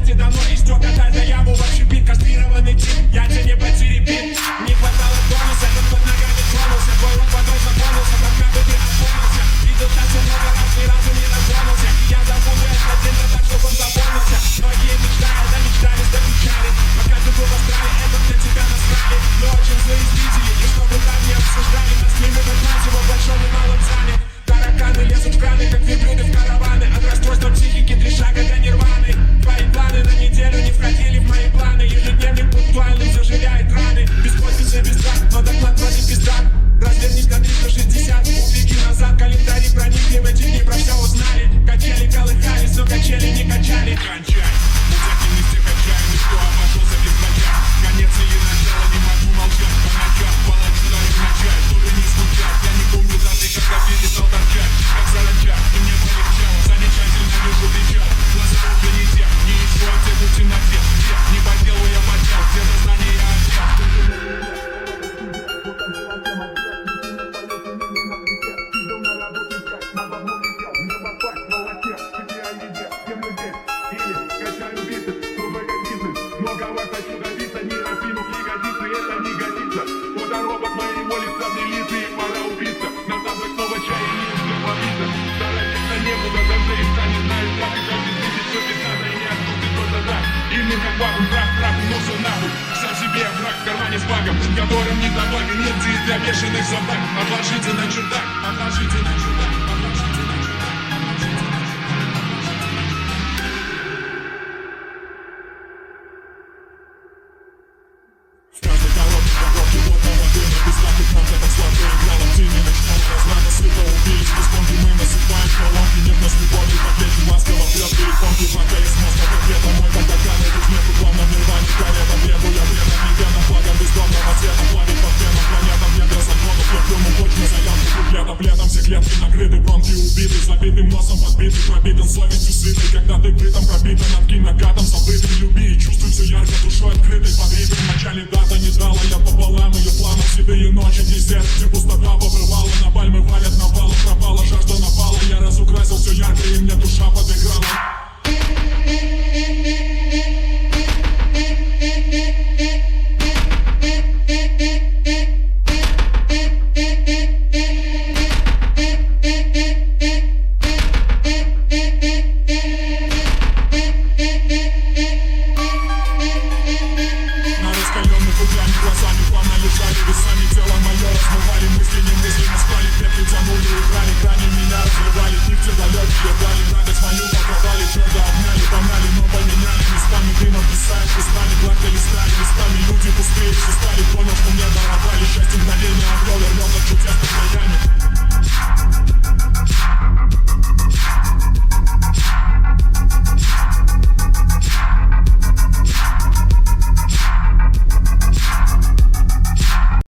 Смерти дано истек, отдай заяву в общепит. Кастрированный тип, я тебе не потерепит. Не хватало тонуса, тут под ногами тронулся. Твой рот водой заполнился, как бы ты опомнился. Видел танцы много раз, ни разу не дотронулся. Я забуду этот день, да так, чтоб он запомнился. Многие мечтают, да мечтались, да печали. Пока ты был в Австралии, это для тебя насрали. Но очень злые зрители, и чтобы там не обсуждали. Нас с ними в его большом и малом зале. Тараканы лезут в краны, как верблюды в караваны. От расстройства психики 3 шага до нирваны. Твои планы на неделю не входили в мои планы. Ежедневник пунктуальным заживляет раны. Без подписи, без трат, но доклад вроде пизда. Развернись на 360, убеги назад. Календари проникли в эти дни, про все узнали. Качели колыхались, но качели не качали. Кончай, музыки все качаем, и кто обошелся без врача. Конец или начало, не могу молчать по ночам. Палатина изначай, чтобы не скучать. Я не помню даты, когда перестал торчать. Как саранча, и мне полегчало. Замечательно вижу печаль. Глаза уже не те, не ищу ответ в темноте. Не по делу я почал, все сознания я отнял. С багом, которым не добавим инъекции для бешеных собак. Отложите на чердак, отложите на чердак, отложите на чердак. В каждой коробке водного дыма, без лапок нам это сладко играло. Ты не начинал разнато, сыто убились, без помпи мы насыпаем колонки. Нежность любовью, пакете ласково вперед перепомки. Пока из мозга конкретно мой бандакан. Идут нету плавно в нирване, карета бреду. Я вредом и веном, флагом бездомного цвета. Плавит под феном, планета в недра законов. Я плюну точно заявку, пледом, все клетки накрыты, бронки убиты. Забитым носом подбитый,